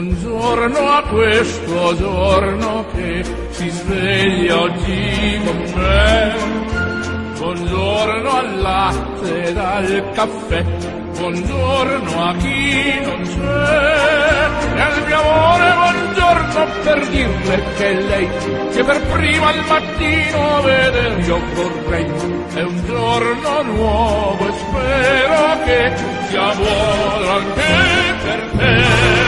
Buongiorno a questo giorno che si sveglia oggi con me. Buongiorno al latte ed al caffè. Buongiorno a chi non c'è. E al mio amore buongiorno per dirle che lei che per prima al mattino veder io vorrei. È un giorno nuovo e spero che sia buono anche per te.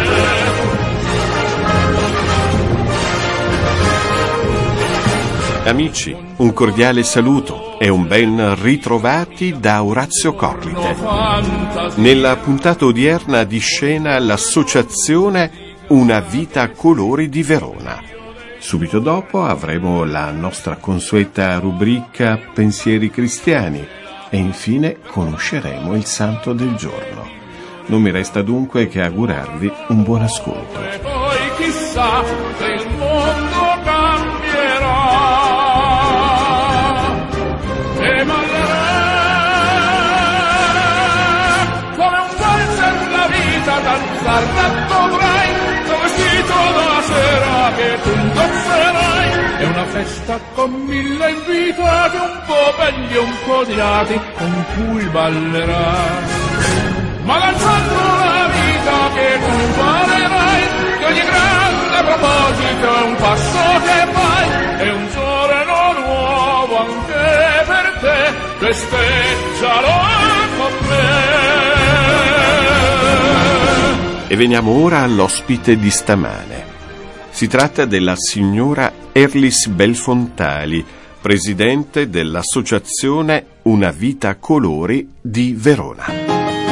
Amici, un cordiale saluto e un ben ritrovati da Orazio Corrite. Nella puntata odierna di scena l'associazione Una vita a colori di Verona. Subito dopo avremo la nostra consueta rubrica Pensieri cristiani e infine conosceremo il santo del giorno. Non mi resta dunque che augurarvi un buon ascolto. E poi chissà se il mondo cambierà. E ballerà come un valzer la vita danzar dovrai, tuo vestito da sera che tu indosserai. È una festa con 1000 invitati, un po' belli e un po' odiati, con cui ballerai. Ma lanciando la vita che tu imparerai, che ogni grande proposito è un passo che fai, è un giorno nuovo anche per te, festeggialo con me. E veniamo ora all'ospite di stamane. Si tratta della signora Erlis Belfontali, presidente dell'associazione Una vita a colori di Verona.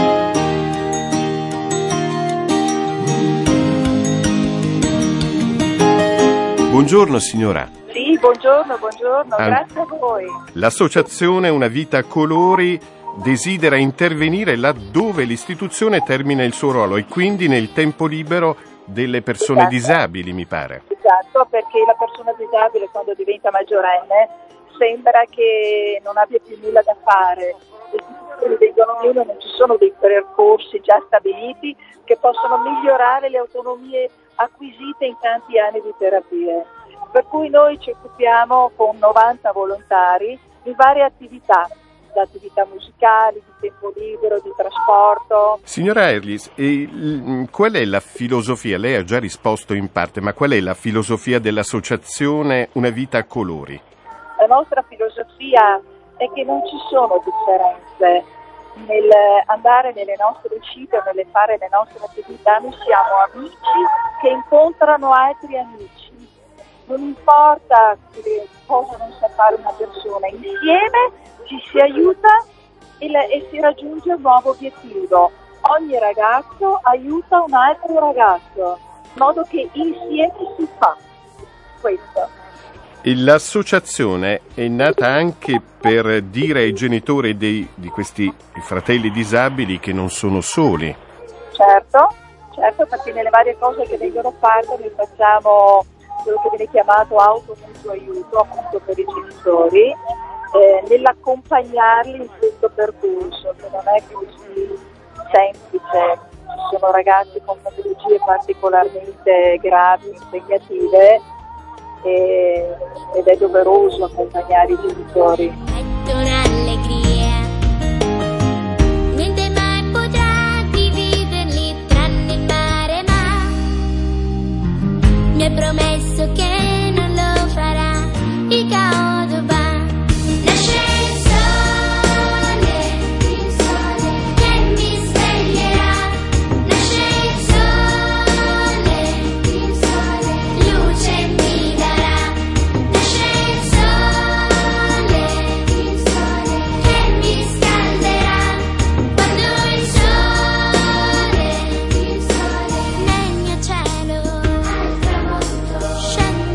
Buongiorno signora. Sì, buongiorno, grazie a voi. L'associazione Una vita a colori desidera intervenire laddove l'istituzione termina il suo ruolo e quindi nel tempo libero delle persone disabili, mi pare. Esatto, perché la persona disabile quando diventa maggiorenne sembra che non abbia più nulla da fare. Le istituzioni vengono meno, non ci sono dei percorsi già stabiliti che possono migliorare le autonomie acquisite in tanti anni di terapie. Per cui noi ci occupiamo con 90 volontari di varie attività, da attività musicali, di tempo libero, di trasporto. Signora Erlis, qual è la filosofia? Lei ha già risposto in parte, ma qual è la filosofia dell'associazione Una vita a colori? La nostra filosofia è che non ci sono differenze nel andare nelle nostre uscite o nelle fare le nostre attività. Noi siamo amici che incontrano altri amici. Non importa cosa non sa fare una persona, insieme ci si aiuta e si raggiunge un nuovo obiettivo. Ogni ragazzo aiuta un altro ragazzo, in modo che insieme si fa questo. L'associazione è nata anche per dire ai genitori di questi fratelli disabili che non sono soli. Certo, perché nelle varie cose che vengono fatte noi facciamo quello che viene chiamato automutuo aiuto, appunto per i genitori, nell'accompagnarli in questo percorso, che non è così semplice. Ci sono ragazzi con patologie particolarmente gravi, impegnative, ed è doveroso accompagnare i genitori. Un'allegria, niente mai potrà dividerli tranne il mare, ma mi hai promesso che non lo farà. Il caodo va. Nasce il sole che mi sveglierà. Nasce il sole, luce mi darà. Nasce il sole che mi scalderà. Quando il sole nel mio cielo al tramonto scende.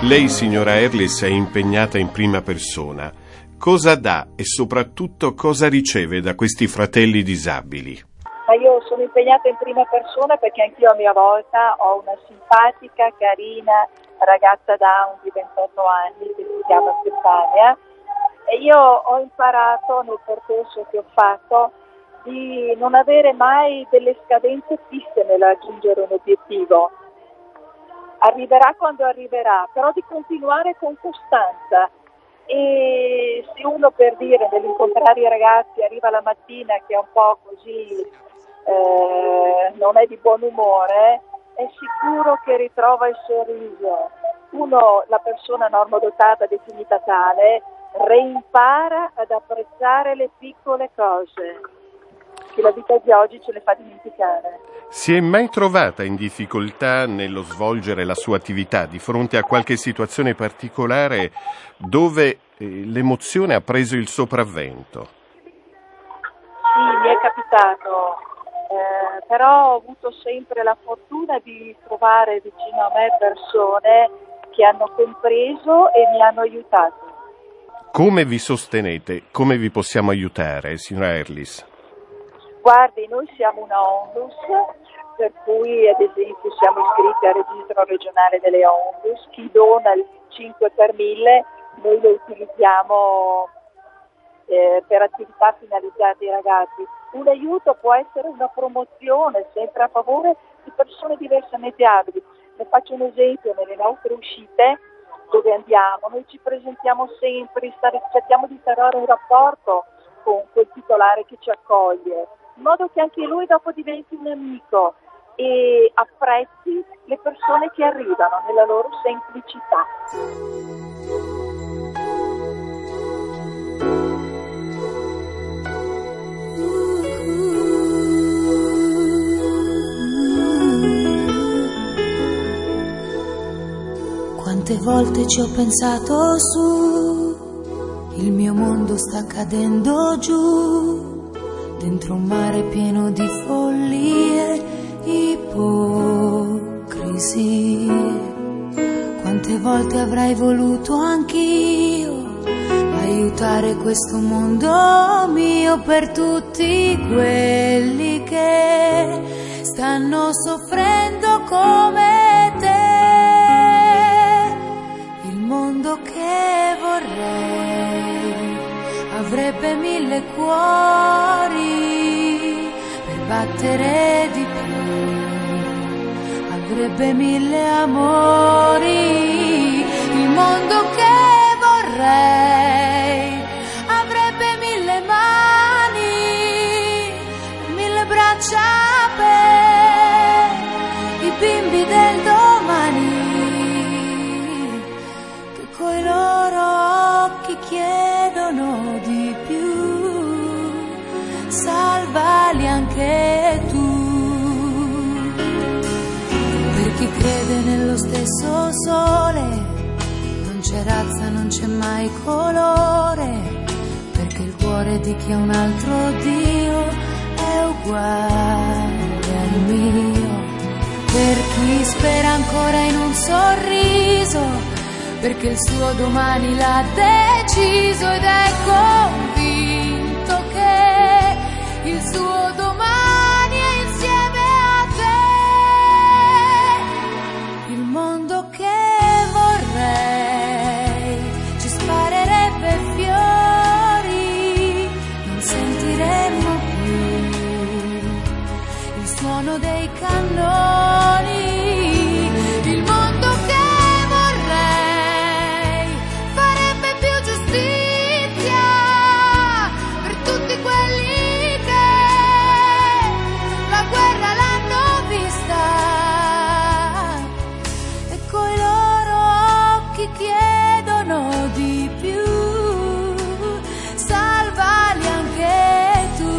Lei, signora Erlis, è impegnata in prima persona. Cosa dà e soprattutto cosa riceve da questi fratelli disabili? Ma io sono impegnata in prima persona perché anch'io a mia volta ho una simpatica, carina ragazza Down di 28 anni che si chiama Stefania, e io ho imparato nel percorso che ho fatto di non avere mai delle scadenze fisse nel raggiungere un obiettivo. Arriverà quando arriverà, però di continuare con costanza. E se uno, per dire, nell'incontrare i ragazzi arriva la mattina che è un po' così, non è di buon umore, è sicuro che ritrova il sorriso. Uno, la persona normodotata, definita tale, reimpara ad apprezzare le piccole cose che la vita di oggi ce le fa dimenticare. Si è mai trovata in difficoltà nello svolgere la sua attività di fronte a qualche situazione particolare dove l'emozione ha preso il sopravvento? Sì, mi è capitato, però ho avuto sempre la fortuna di trovare vicino a me persone che hanno compreso e mi hanno aiutato. Come vi sostenete? Come vi possiamo aiutare, signora Erlis? Guardi, noi siamo una Onlus, per cui ad esempio siamo iscritti al registro regionale delle Onlus. Chi dona il 5 per 1000 noi lo utilizziamo per attività finalizzate ai ragazzi. Un aiuto può essere una promozione sempre a favore di persone diversamente abili. Ne faccio un esempio: nelle nostre uscite dove andiamo noi ci presentiamo sempre, cerchiamo di instaurare un rapporto con quel titolare che ci accoglie, in modo che anche lui dopo diventi un amico e apprezzi le persone che arrivano nella loro semplicità. Quante volte ci ho pensato su, il mio mondo sta cadendo giù, dentro un mare pieno di follie, ipocrisie. Quante volte avrei voluto anch'io aiutare questo mondo mio per tutti quelli che stanno soffrendo come te. Il mondo che vorrei avrebbe 1000 cuori per battere di più, avrebbe 1000 amori. Il mondo che vorrei avrebbe 1000 mani, 1000 braccia per i bimbi del domani, che coi loro occhi chiedono di più. Salvali anche tu. Per chi crede nello stesso sole, non c'è razza, non c'è mai colore, perché il cuore di chi ha un altro Dio è uguale al mio. Per chi spera ancora in un sorriso, perché il suo domani l'ha deciso ed è convinto che il suo domani è insieme a te. Il mondo che vorrei ci sparerebbe fiori, non sentiremmo più il suono dei cannoni. Il mondo che vorrei farebbe più giustizia per tutti quelli che la guerra l'hanno vista e coi loro occhi chiedono di più. Salvali anche tu.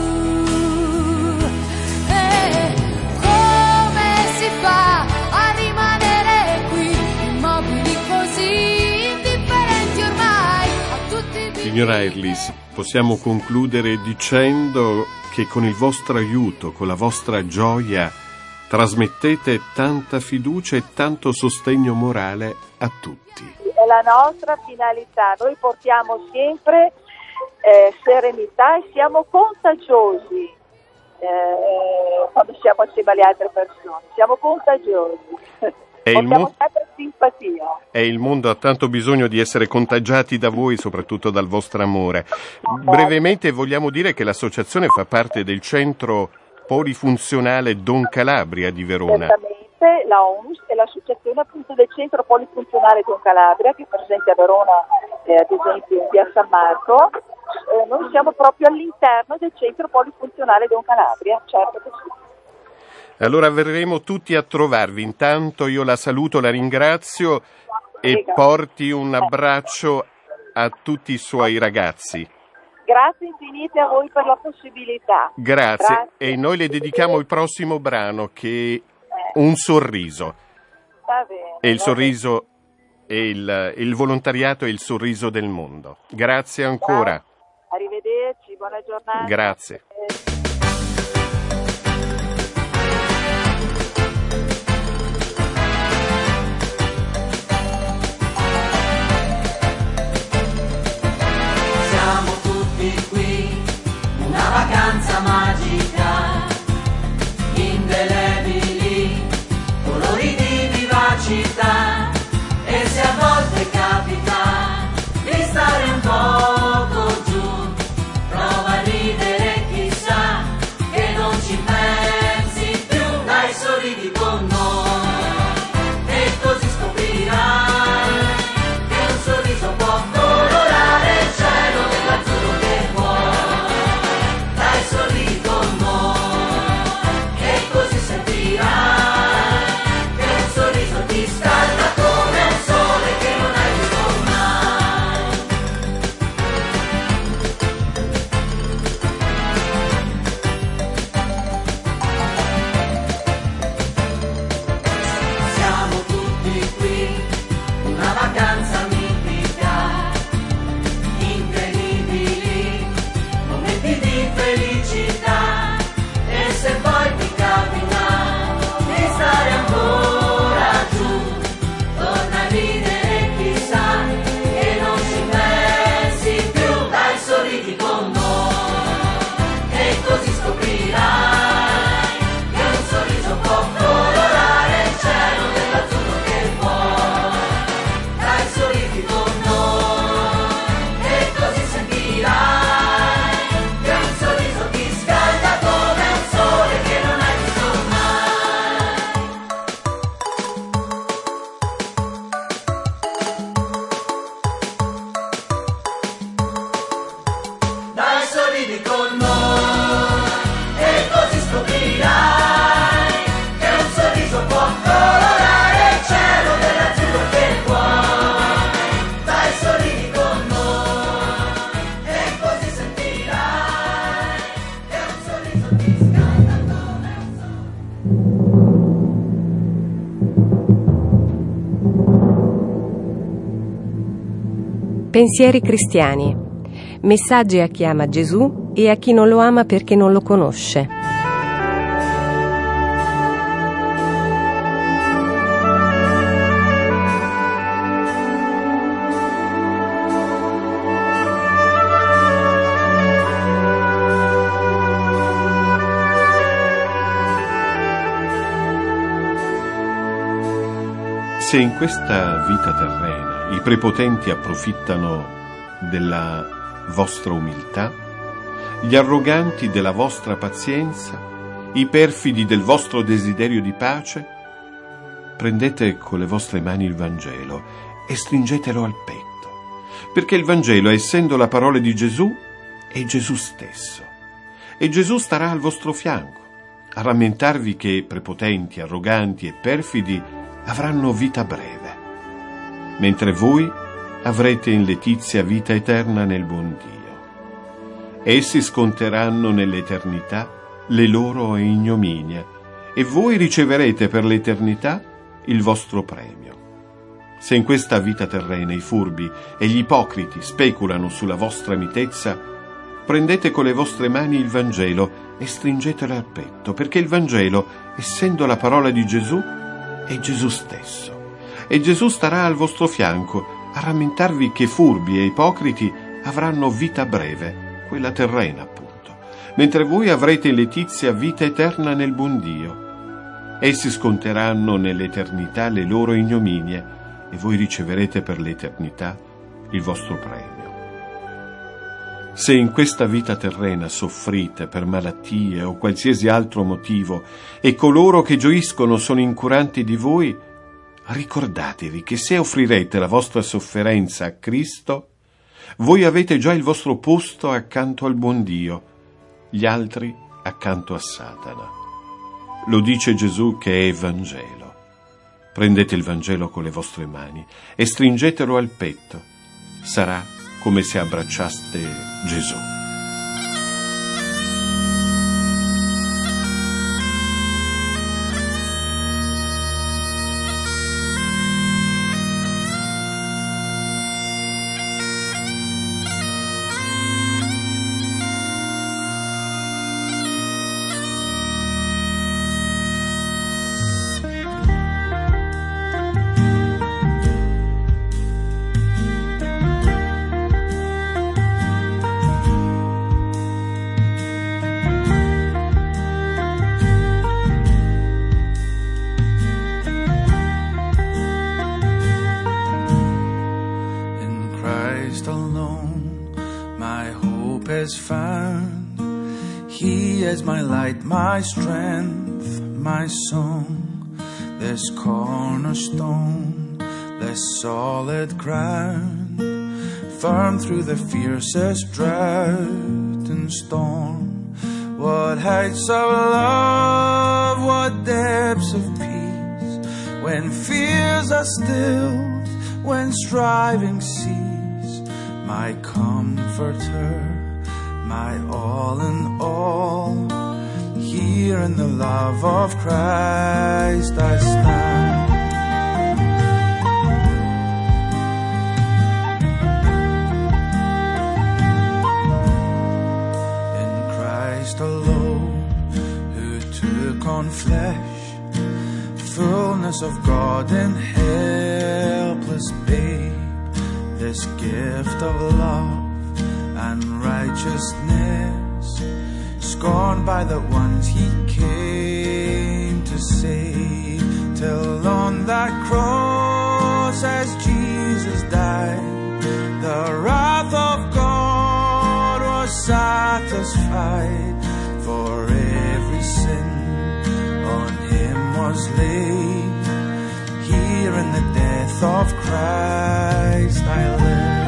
Come si fa a rimanere qui immobili così indifferenti ormai a tutti? Signora Erlis, possiamo concludere dicendo che con il vostro aiuto, con la vostra gioia, trasmettete tanta fiducia e tanto sostegno morale a tutti. la nostra finalità. Noi portiamo sempre serenità e siamo contagiosi quando siamo assieme alle altre persone, siamo contagiosi. Portiamo sempre simpatia. E il mondo ha tanto bisogno di essere contagiati da voi, soprattutto dal vostro amore. Brevemente vogliamo dire che l'associazione fa parte del centro polifunzionale Don Calabria di Verona. Certamente, la ONUS è l'associazione appunto del centro polifunzionale Don Calabria, che è presente a Verona, ad esempio in via San Marco. Noi siamo proprio all'interno del centro polifunzionale Don Calabria, certo che sì. Allora verremo tutti a trovarvi. Intanto io la saluto, la ringrazio e porti un abbraccio a tutti i suoi ragazzi. Grazie infinite a voi per la possibilità. Grazie. E noi le dedichiamo il prossimo brano, che è Un sorriso. Va bene. E il sorriso e il volontariato è il sorriso del mondo. Grazie ancora. Arrivederci, buona giornata. Grazie. Siamo tutti qui, una vacanza magica, indelebili, colori di vivacità, e se a volte capita di stare un poco giù, prova a ridere, chissà che non ci pensi più, dai sorridi con noi, e così scoprirai che un sorriso può colorare il cielo dell'azzurro che vuoi, dai sorridi con noi, e così sentirai che un sorriso ti scalda come un sole che non hai visto mai. Siamo tutti qui, una vacanza mitica, incredibili, momenti di felicità, e se poi ti capita di stare ancora giù, torna a ridere, chissà che non ci pensi più, dai sorridi con noi, e così scoprirai che un sorriso può colorare il cielo dell'azzurro che vuoi, dai sorridi con noi, e così sentirai che un sorriso ti scalda come un sole che non hai visto mai. Dai sorridi con noi, e così scoprirai che un sorriso può colorare il cielo dell'azzurro che vuoi, dai sorridi con noi, e così sentirai che un sorriso ti scalda come un sole. Pensieri cristiani. Messaggi a chi ama Gesù e a chi non lo ama perché non lo conosce. Se in questa vita terrena i prepotenti approfittano della vostra umiltà, gli arroganti della vostra pazienza, i perfidi del vostro desiderio di pace, prendete con le vostre mani il Vangelo e stringetelo al petto, perché il Vangelo, essendo la parola di Gesù, è Gesù stesso, e Gesù starà al vostro fianco, a rammentarvi che prepotenti, arroganti e perfidi avranno vita breve, mentre voi avrete in letizia vita eterna nel buon Dio. Essi sconteranno nell'eternità le loro ignominie, e voi riceverete per l'eternità il vostro premio. Se in questa vita terrena i furbi e gli ipocriti speculano sulla vostra mitezza, prendete con le vostre mani il Vangelo e stringetelo al petto, perché il Vangelo, essendo la parola di Gesù, è Gesù stesso, e Gesù starà al vostro fianco a rammentarvi che furbi e ipocriti avranno vita breve, quella terrena appunto, mentre voi avrete letizia vita eterna nel buon Dio. Essi sconteranno nell'eternità le loro ignominie e voi riceverete per l'eternità il vostro premio. Se in questa vita terrena soffrite per malattie o qualsiasi altro motivo e coloro che gioiscono sono incuranti di voi, ricordatevi che se offrirete la vostra sofferenza a Cristo, voi avete già il vostro posto accanto al buon Dio, gli altri accanto a Satana. Lo dice Gesù che è Vangelo. Prendete il Vangelo con le vostre mani e stringetelo al petto. Sarà come se abbracciaste Gesù. Is found. He is my light, my strength, my song, this cornerstone, this solid ground, firm through the fiercest drought and storm. What heights of love, what depths of peace, when fears are stilled, when striving cease, my comforter, my all in all, here in the love of Christ I stand. In Christ alone, who took on flesh, fullness of God in helpless babe, this gift of love and righteousness, scorned by the ones he came to save, till on that cross as Jesus died, the wrath of God was satisfied, for every sin on him was laid. Here in the death of Christ I live.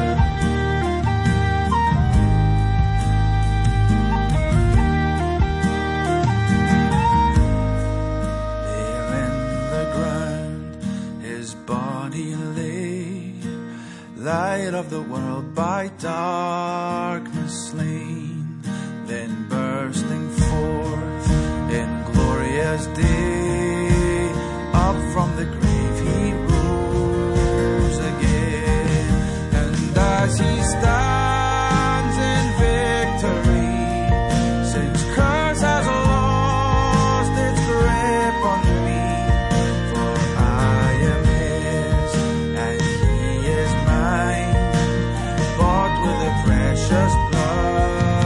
Light of the world by darkness slain, then bursting forth in glorious day, up from the grave he rose again, and as he stands in victory, sin's curse has lost its grip on me, for I am his and he is mine, bought with the precious blood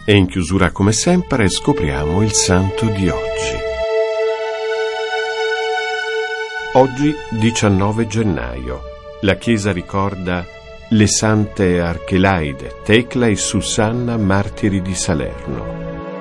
E in chiusura, come sempre, scopriamo il santo di oggi. Oggi, 19 gennaio, la Chiesa ricorda le sante Archelaide, Tecla e Susanna, martiri di Salerno.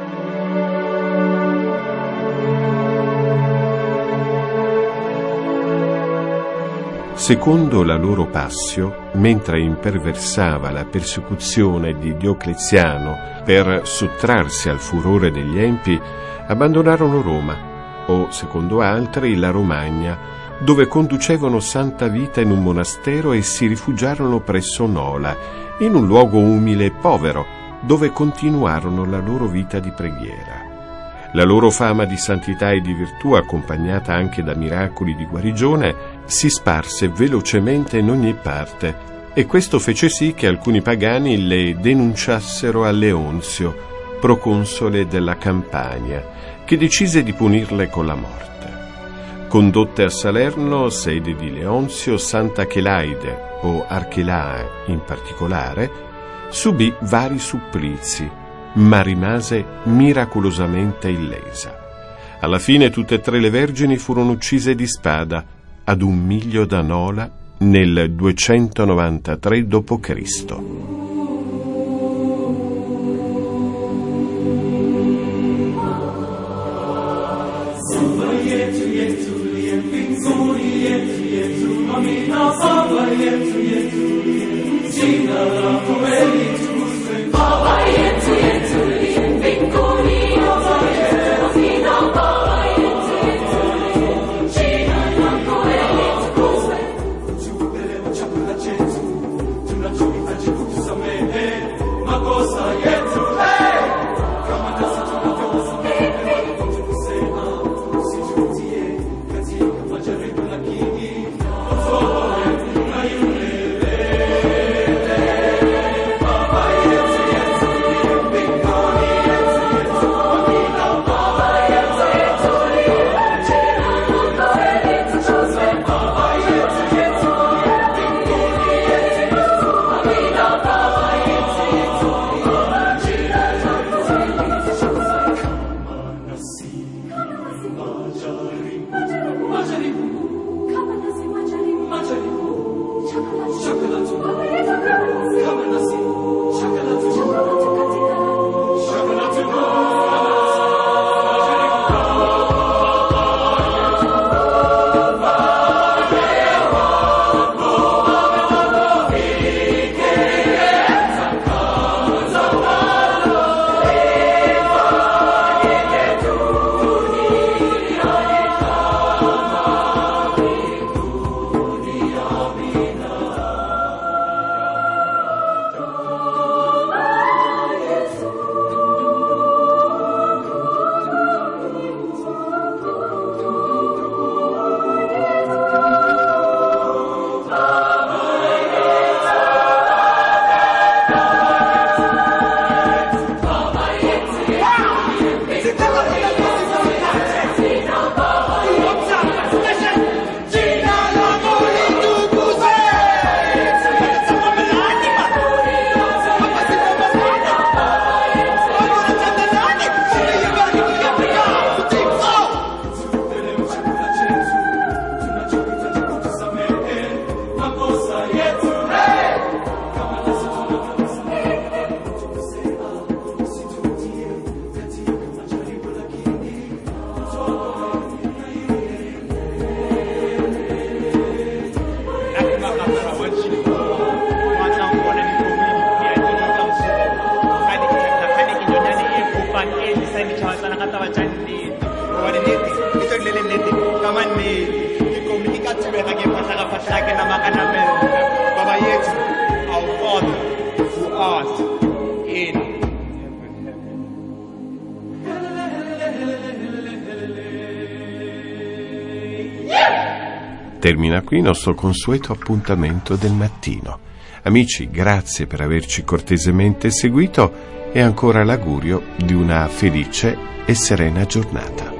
Secondo la loro passio, mentre imperversava la persecuzione di Diocleziano per sottrarsi al furore degli empi, abbandonarono Roma, o, secondo altri, la Romagna, dove conducevano santa vita in un monastero, e si rifugiarono presso Nola, in un luogo umile e povero, dove continuarono la loro vita di preghiera. La loro fama di santità e di virtù, accompagnata anche da miracoli di guarigione, si sparse velocemente in ogni parte, e questo fece sì che alcuni pagani le denunciassero a Leonzio, proconsole della Campania, che decise di punirle con la morte. Condotte a Salerno, sede di Leonzio, Santa Chelaide, o Archelae in particolare, subì vari supplizi, ma rimase miracolosamente illesa. Alla fine tutte e tre le vergini furono uccise di spada ad 1 miglio da Nola nel 293 d.C. Termina qui il nostro consueto appuntamento del mattino. Amici, grazie per averci cortesemente seguito e ancora l'augurio di una felice e serena giornata.